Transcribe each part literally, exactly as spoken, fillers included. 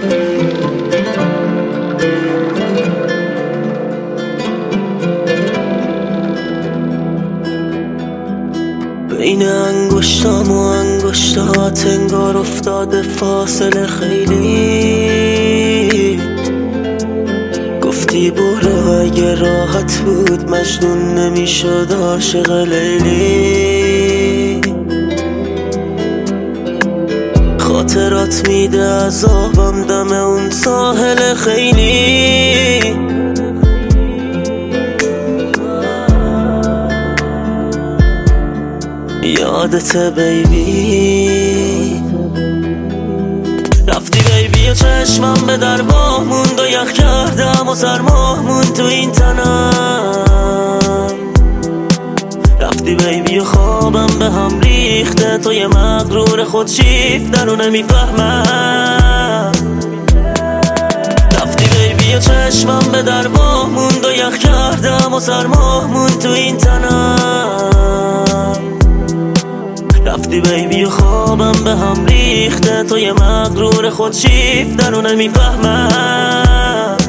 بین انگشتام و انگشتات انگار افتاده فاصله خیلی. گفتی برو اگه راحت بود مجنون نمیشد عاشق لیلی. خاطرات میده عذابم دم اون ساحل خیلی. یادته بیبی رفتی بیبی و چشمم به درگاه موند و یخ کردم و سرماه موند تو این تنم. رفتی بیبی و خوابم به هم ریخته تو یه مغرور خود شیفتن و نمیفهمم. رفتی بیبی و چشمم به درگاه موند و یخ کردم و سرماه موند تو این تنم. رفتی بیبی و خوابم به هم ریخته تو یه مغرور خود شیفتن و نمیفهمم.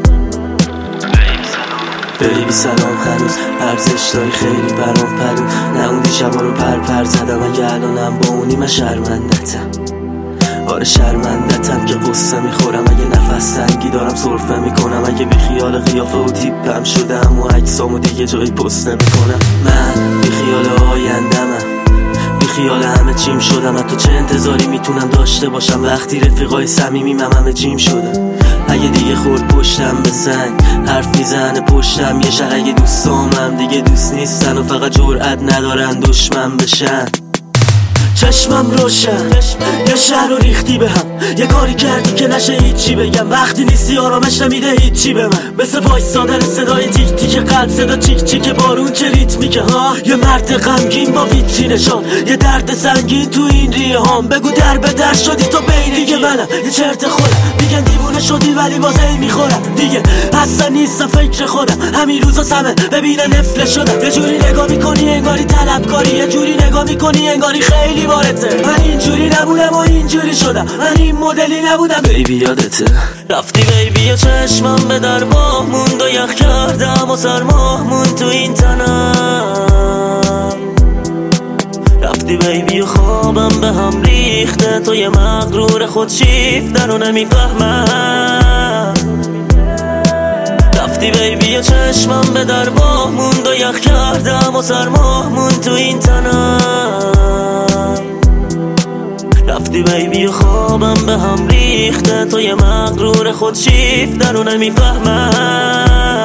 بیبی سلام هنوز ارزش داری خیلی برام پرو. نه اون دیشبا رو پر پر زدم اگه الانم با اونی من شرمندتم. آره شرمندتم که قصه میخورم اگه نفس تنگی دارم سرفه میکنم. اگه بی خیال قیافه و تیپم شدم و عکسامو دیگه جایی پست نمیکنم. من بی خیال آیندمم خیال همه چیم شدم. حتی چه انتظاری میتونم داشته باشم وقتی رفیقای صمیمیم هم همه چیم شدم. اگه دیگه خورد پشتم به سنگ حرف میزنه پشتم یه شهر. اگه دوستامم دیگه دوست نیستن و فقط جرأت ندارن دشمن بشن. چشمم روشن یه شهر رو ریختی به هم. یه کاری کردی که نشه هیچی بگم. وقتی نیستی آرامش نمیده هیچی به من. مثل وایسادن صدای تیک تیک قلب صدا چیک چیک بارون که ریتمیکه ها. یه مرد غمگین با ویترینشان یه درد سنگین تو این ریه هام. بگو در به در شدی تو بین دیگه منم یه چرت خودم. میگن دیوونه شدی ولی واسه این میخورم دیگه اصلا نیستم فکر خودم. همین روزا سمه ببینه نفله شدم. یه جوری نگاه میکنی انگاری طلبکاری. یه جوری نگاه میکنی انگاری خیلی بارته. من اینجوری نبودم و اینجوری شدم. من این مدلی نبودم بیبی یادته. رفتی بیبی و چشمم به درگاه موند و یخ کردم و سرماه موند تو این تنم. رفتی بیبی و خوابم به هم ریخته تو یه مغرور خود شیفتن و نمیفهمم. رفتی بیبی و چشمم به درگاه موند و یخ کردم و سرماه موند تو این تنم. رفتی بیبی و خوابم به هم ریخته تو یه مغرور خود شیفتن و نمیفهمم.